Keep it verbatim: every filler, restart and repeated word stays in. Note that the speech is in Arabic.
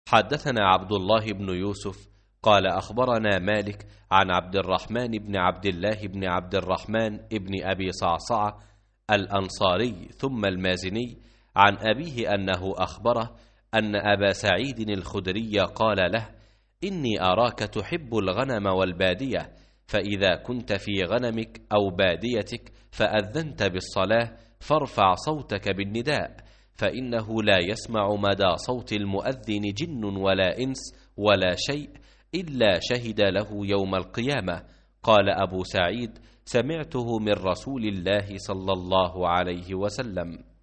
حدثنا عبد الله بن يوسف قال أخبرنا مالك عن عبد الرحمن بن عبد الله بن عبد الرحمن بن أبي صعصعة الأنصاري ثم المازني عن أبيه أنه أخبره أن أبا سعيد الخدري قال له: إني أراك تحب الغنم والبادية، فإذا كنت في غنمك أو باديتك فأذنت بالصلاة فارفع صوتك بالنداء، فإنه لا يسمع مدى صوت المؤذن جن ولا إنس ولا شيء إلا شهد له يوم القيامة. قال أبو سعيد: سمعته من رسول الله صلى الله عليه وسلم.